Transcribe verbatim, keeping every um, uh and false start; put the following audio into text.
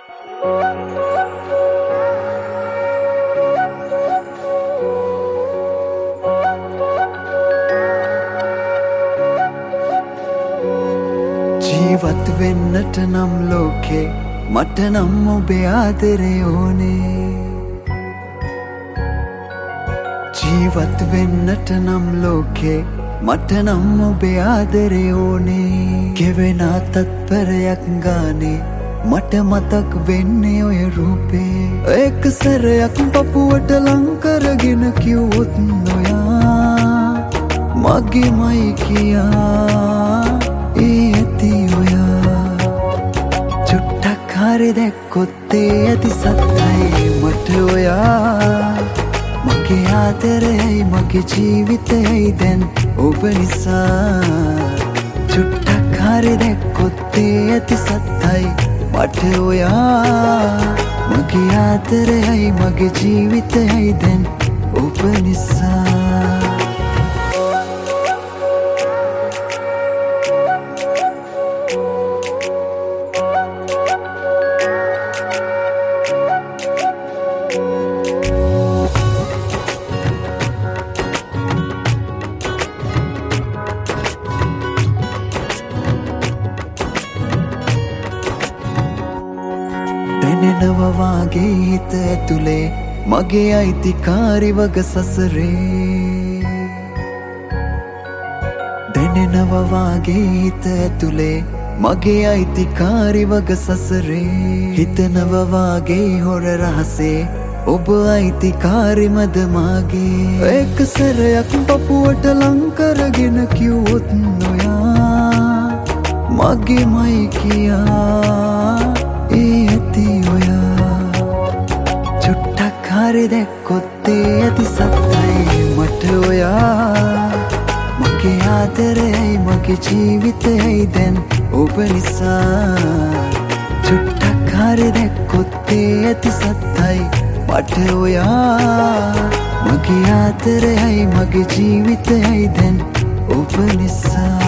ජීවත් වෙන්නට නම් ලෝකේ මට නම් ඔබේ ආදරේ ඕනේ. ජීවත් වෙන්නට නම් ලෝකේ මට නම් ඔබේ ආදරේ ඕනේ. ගෙවෙන තත්පරයක් ගානේ මට මතක් වෙන්නේ ඔය රූපේ. එක සැරයක් පපුවට ලං කරගෙන කිව්වොත් නොයා මගේමයි කියා ඒ ඇති ඔයා. චුට්ටක් හරි දැක්කොත් ඒ ඇති සත්තයි මට ඔයා. මගේ ආදරයයි මගේ ජීවිතයයි දැන් ඔබ නිසා. චුට්ටක් හරි දැක්කොත් ඒ ඇති සත්තයි මට ඔයා. මගේ ආදරයයි මගේ ජීවිතයයි දැන් ඔබ නිසා. දැනෙනවා වාගේ හිත ඇතුලේ මගේ අයිතිකාරි වග සසරේ. දැනෙනවා වාගේ හිත ඇතුලේ මගේ අයිතිකාරි වග සසරේ. හිතනවා වාගේ හොර රහසේ ඔබ අයිතිකාරිමද මාගේ. එක සැරයක් පපුවට ලං කරගෙන කිව්වොත් නොයා මගේමයි කියා ඒ ඇති ඔයා. චුට්ටක් හරි දැක්කොත් ඒ ඇති සත්තයි මට ඔයා. මගේ ආදරයයි මගේ ජීවිතයයි දැන් ඔබ නිසා. චුට්ටක් හරි දැක්කොත් ඒ ඇති සත්තයි මට ඔයා. මගේ ආදරයයි මගේ ජීවිතයයි දැන් ඔබ නිසා.